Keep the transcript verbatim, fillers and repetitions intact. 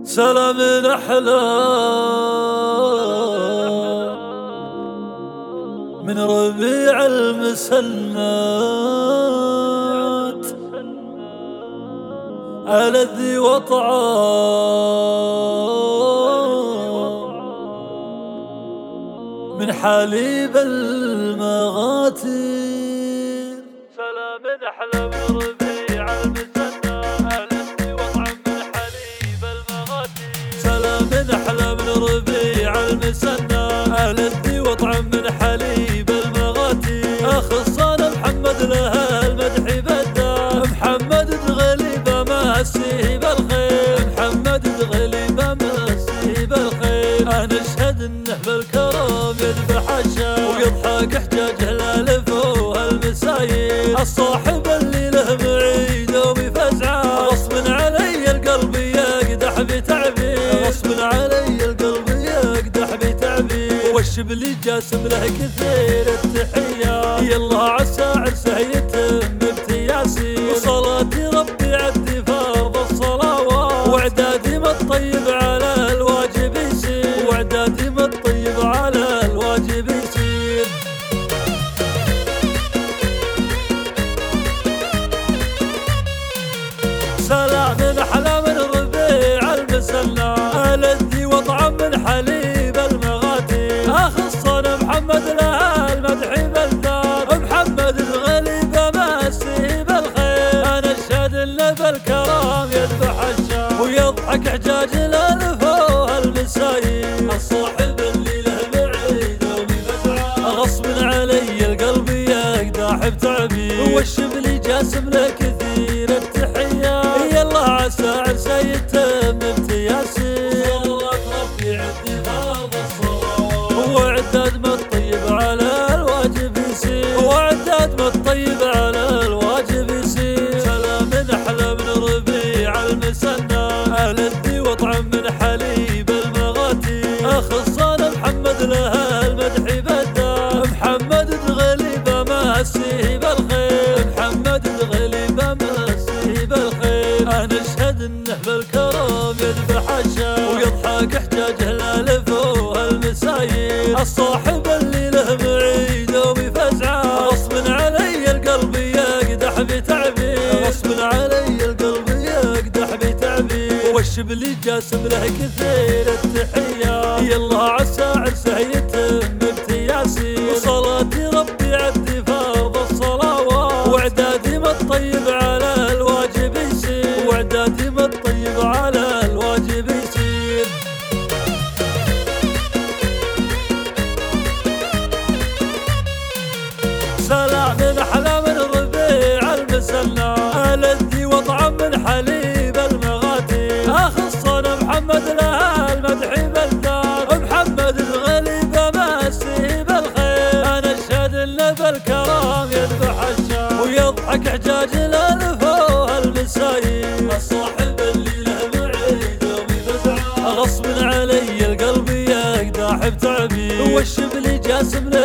سلام الأحلام من ربيع المسلمات على ذي وطعام من حليب المغاتير. سلام الأحلام من ربيع المسلمات أحلى من ربيع المسنى على الذي وطعم من حليب المغاتي. أخصنا محمد لها المدح بدا، محمد تغلب مسيه بالخير، محمد تغلب مسيه بالخير. أنا أشهد إنه بالكرم يذبح الشام ويضحك حجاج الألف والمساير. الصاحب اللي له معيد وبفزعه غصب علي القلب يقدح بتعبير، غصب علي القلب يقدح بتعبير. والشبل جاسم له كثير التحية، يلا عسى عرسه يتم بتياسي. وصلاتي ربي عدي فرض الصلوات، واعدادي ما الطيب على الواجب يسير، واعدادي ما الطيب على الواجب يسير. سلام الأحلى من ربيع المسلى على الذي وطعم من حليب المغاتي. أخصنا محمد لها المدح بلدان، محمد الغليب مسيه بالخير. أنا أشهد إنه بالكرم يذبح الشام ويضحك حجاج الألف والمساير. الصاحب اللي له بعيد وبفزعه غصب علي القلب يقدح بتعبير. والشبل جاسم له كثير التحية، يلا عسى عرسه يتم بتياسير. صلوات ربي عدي فرض الصلوات، وعداد ما الطيب على الواجب يسير، وعداد ما الطيب على الواجب يسير. سلام أحلى من ربيع المسنى على الذي وطعم من حليب المغاتي. أخصنا محمد لها المدح بدا، محمد تغلب مسيه بالخير، محمد تغلب مسيه بالخير. أنا أشهد إنه بالكرم يذبح الشام ويضحك حجاج الألف والمساير. الصاحب اللي له معيد وبفزعه غصب علي القلب يقدح بتعبير، غصب علي القلب يقدح بتعبير. والشبل جاسم له كثير التحية، يلا عسى عرسه يتم بتياسير. وصلاتي ربي عدي فرض الصلوات، واعدادي ما الطيب على الواجب يسير، واعدادي ما الطيب على الواجب يسير. سلام الأحلى من ربيع المسلى على الذي وطعم من حليب المغاتي. أخصنا محمد لها المدح بلدان، محمد الغليب مسيه بالخير. أنا أشهد إنه بالكرم يذبح الشام ويضحك حجاج الألف والمساير. الصاحب اللي له معيد وبفزعه غصب علي القلب يقدح بتعبير. والشبل جاسم له